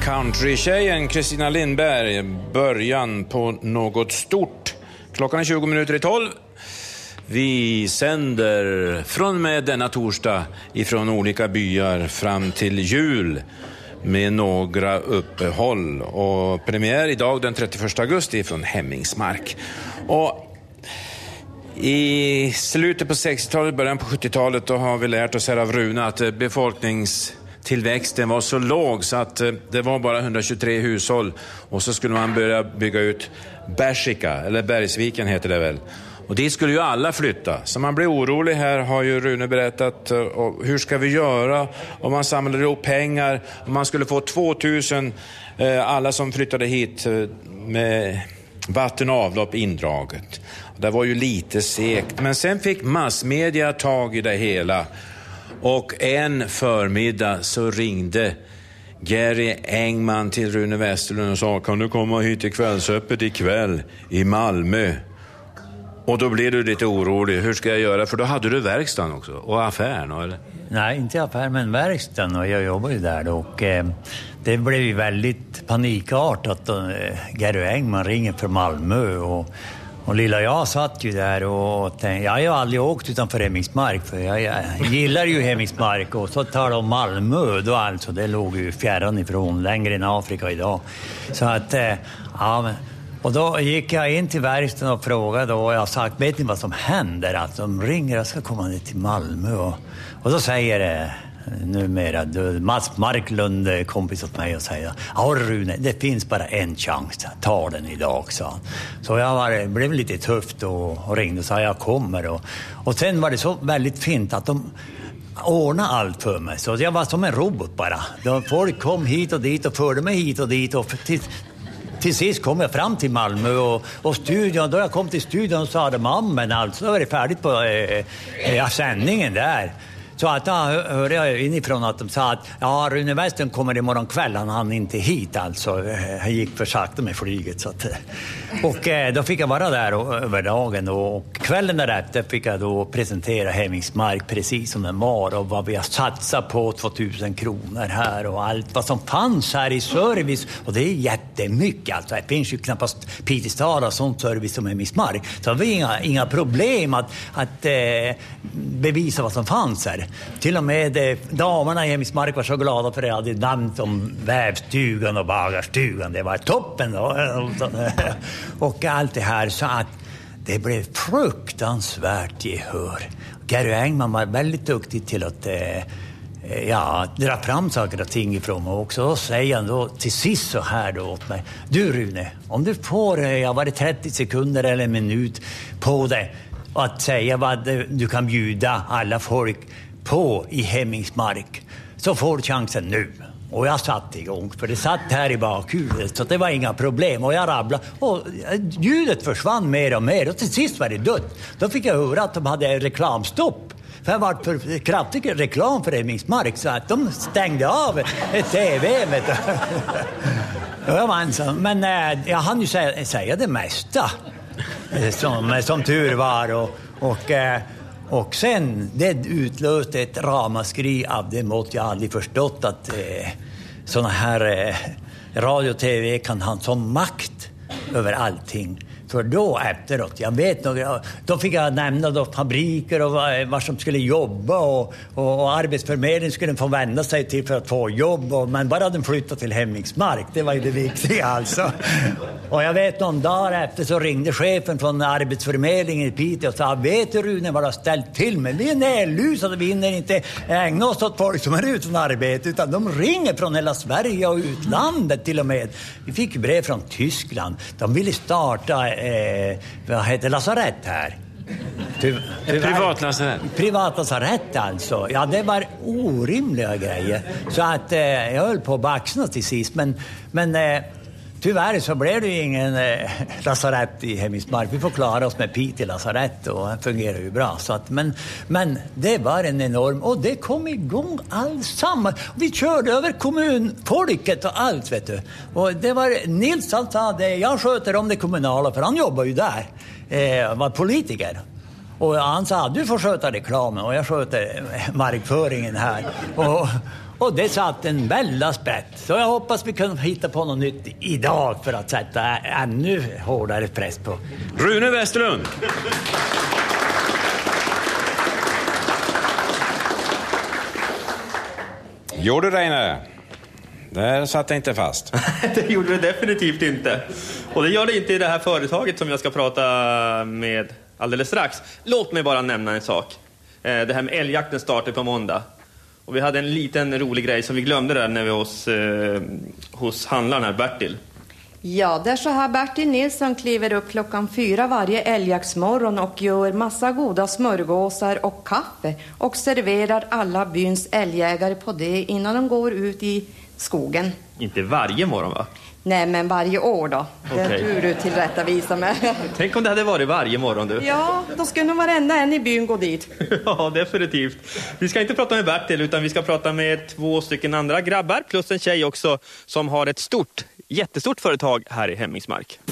Countrytjejen Kristina Lindberg, början på något stort. Klockan är 20 minuter i 12. Vi sänder från med denna torsdag ifrån olika byar fram till jul med några uppehåll. Och premiär idag den 31 augusti från Hemmingsmark. Och i slutet på 60-talet, början på 70-talet, då har vi lärt oss här av Rune att befolkningstillväxten var så låg så att det var bara 123 hushåll. Och så skulle man börja bygga ut Bergsvika, eller Bergsviken heter det väl. Och dit skulle ju alla flytta. Så man blir orolig här, har ju Rune berättat. Och hur ska vi göra om man samlar ihop pengar? Om man skulle få 2000 alla som flyttade hit med vatten och avlopp indraget. Det var ju lite segt. Men sen fick massmedia tag i det hela. Och en förmiddag så ringde Gary Engman till Rune Westerlund och sa: kan du komma hit till kvällsöppet ikväll i Malmö? Och då blev du lite orolig. Hur ska jag göra? För då hade du verkstaden också. Och affären, eller? Nej, inte affären, men verkstaden. Och jag jobbar ju där då. Och det blev ju väldigt panikartat. Gary Engman ringer för Malmö. Och lilla jag satt ju där och tänkte, jag har ju aldrig åkt utanför Hemmingsmark. För jag gillar ju Hemmingsmark. Och så tar de Malmö då alltså. Det låg ju fjärran ifrån, längre än Afrika idag. Så att, ja men... Och då gick jag in till verkstaden och frågade och jag sa, vet ni vad som händer? Att de ringer, jag ska komma ner till Malmö. Och då säger numera Mats Marklund, kompis åt mig, och säger: ja Rune, det finns bara en chans, ta den idag, sa han. Så jag blev lite tufft och ringde och sa jag kommer. Och sen var det så väldigt fint att de ordna allt för mig. Så jag var som en robot bara. Folk kom hit och dit och förde mig hit och dit och till sist kom jag fram till Malmö och studion. Då jag kom till studion så hade mamman alltså var det färdigt på sändningen där. Så att då hörde jag inifrån att de sa att ja, Rune Westerlund kommer imorgon kväll, han inte hit alltså. Han gick för sakta med flyget. Så att, och då fick jag vara där över dagen och kvällen därefter fick jag då presentera Hemmingsmark precis som den var och vad vi har satsat på, 2000 kronor här och allt vad som fanns här i service. Och det är jättemycket alltså. Det finns ju knappast Pitestad och sånt service som Hemmingsmark. Så vi har inga problem att bevisa vad som fanns här. Till och med damerna i Hemmingsmark var så glada för det. Jag hade namn som vävstugan och bagarstugan. Det var toppen då. Och allt det här, så att det blev fruktansvärt gehör. Gary Engman var väldigt duktig till att dra fram saker och ting ifrån mig också. Och säger han då till sist så här då åt mig: du Rune, om du får var det 30 sekunder eller en minut på det att säga vad du kan bjuda alla folk på i Hemmingsmark, så får du chansen nu. Och jag satt igång, för det satt här i bakhuvudet, så det var inga problem. Och jag rabblade, och ljudet försvann mer och mer, och till sist var det dött. Då fick jag höra att de hade reklamstopp. För det var för kraftig reklam för Hemmingsmark, så att de stängde av tv, vet du. Jag var ensam, men jag hann ju säga det mesta. Som tur var, och sen det utlöste ett ramaskri av det mått jag aldrig förstått att såna här radio och tv kan ha som makt över allting. För då efteråt, jag vet nog, då fick jag nämna då fabriker och var som skulle jobba och arbetsförmedlingen skulle få vända sig till för att få jobb. Men bara de flyttade till Hemmingsmark, det var ju det viktiga alltså. Och jag vet någon dag efter så ringde chefen från arbetsförmedlingen i Piteå och sa: vet du Rune vad du har ställt till med? Vi är närlusade, vi hinner inte ägna oss åt folk som är utan arbete, utan de ringer från hela Sverige och utlandet till och med. Vi fick brev från Tyskland. De ville starta vad heter lasarett här? Privatlasarett alltså. Ja, det var orimliga grejer. Så att jag höll på att baxna till sist. Men tyvärr så blev det ju ingen lasarett i Hemmingsmark. Vi får klara oss med Piteå lasarett och det fungerar ju bra. Så att, men det var en enorm... Och det kom igång allsammans. Vi körde över kommunfolket och allt, vet du. Och det var Nils, han sa det. Jag sköter om det kommunala, för han jobbar ju där. Var politiker. Och han sa: du får sköta reklamen och jag sköter markföringen här. Och det satt en väldigt sprätt. Så jag hoppas vi kan hitta på något nytt idag för att sätta ännu hårdare press på. Rune Westerlund. Gjorde det, Reine? Där satt det inte fast. Det gjorde det definitivt inte. Och det gör det inte i det här företaget som jag ska prata med alldeles strax. Låt mig bara nämna en sak. Det här med älgjakten startade på måndag. Och vi hade en liten rolig grej som vi glömde där när vi var hos handlaren här, Bertil. Ja, det är så här Bertil Nilsson kliver upp 4:00 varje älgjaktsmorgon och gör massa goda smörgåsar och kaffe och serverar alla byns älgjägare på det innan de går ut i skogen. Inte varje morgon, va? Nej, men varje år då. Det är du tillrättavisa med. Tänk om det hade varit varje morgon, du. Ja, då skulle nog varenda en i byn gå dit. Ja, definitivt. Vi ska inte prata med Bertil utan vi ska prata med 2 stycken andra grabbar plus en tjej också som har ett jättestort företag här i Hemmingsmark.